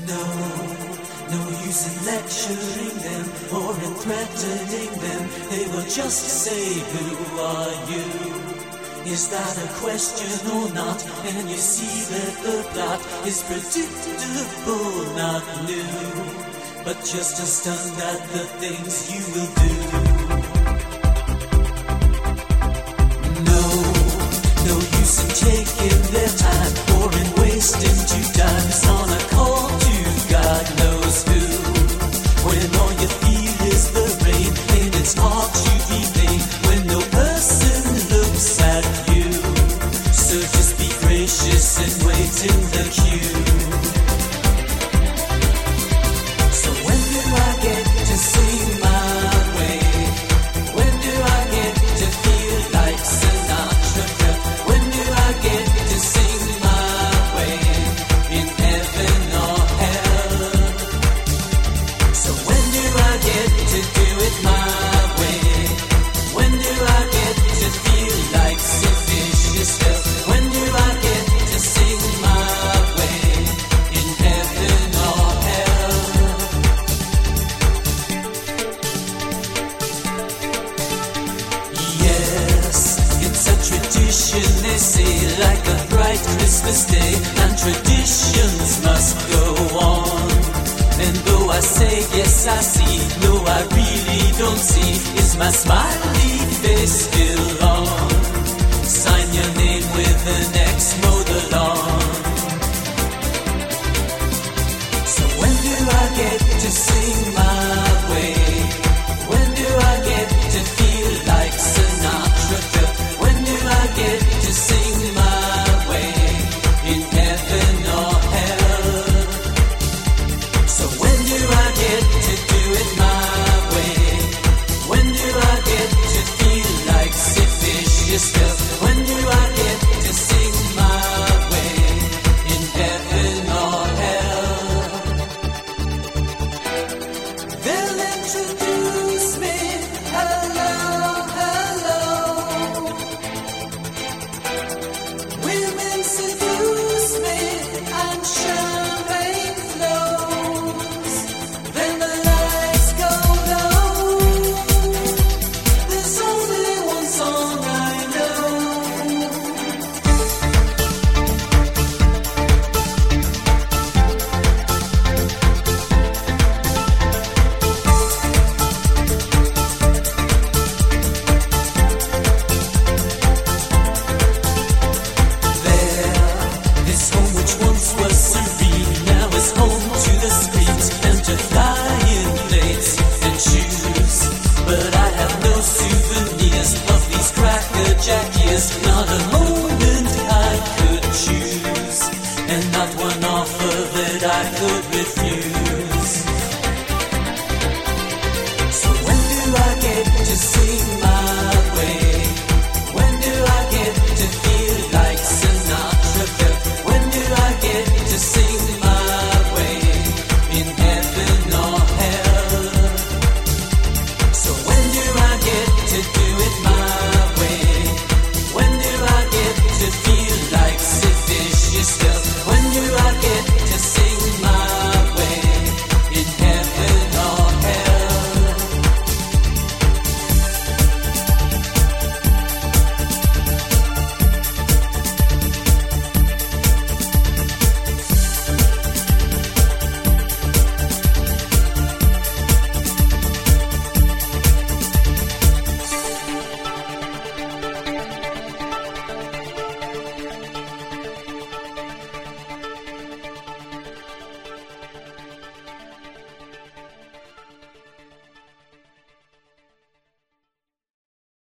No, no use in lecturing them or in threatening them. They will just say, who are you? Is that a question or not? And you see that the plot is predictable, not new, but just astounded at the things you will do. No use in taking their time or in wasting 2 times on a call to God knows who. When all you feel is the rain and it's hard to be vain when no person looks at you. So just be gracious and wait in the queue. So when do I get to sing my way? When do I get to feel like Sinatra? When do I get to sing my way in heaven or hell? So when do I get to do it my way? When do I get to feel like Sid Vicious felt? When do I get to sing my way in heaven or hell? Yes, it's a tradition, they say, like a bright Christmas day, and traditions must go on. And though I say yes I see, no I really don't see, is my smiley face still on? Sign your name with an X, mow the lawn. So when do I get to sing my way? When do I get to feel like Sinatra? When do I get to sing my way in heaven or hell? So when do I get to do it my way? When do I get to feel like Sid Vicious felt? When do I get to sing my way in heaven or hell? They'll introduce me, hello, hello. Women seduce me and champagne flows. Then the lights go low. There's only one song I know. This home which once was serene now is home to the streets and to flying planes and shoes. But I have no souvenirs of these crackerjack years, not a moment I could choose, and not one offer that I could refuse. So when do I get to sing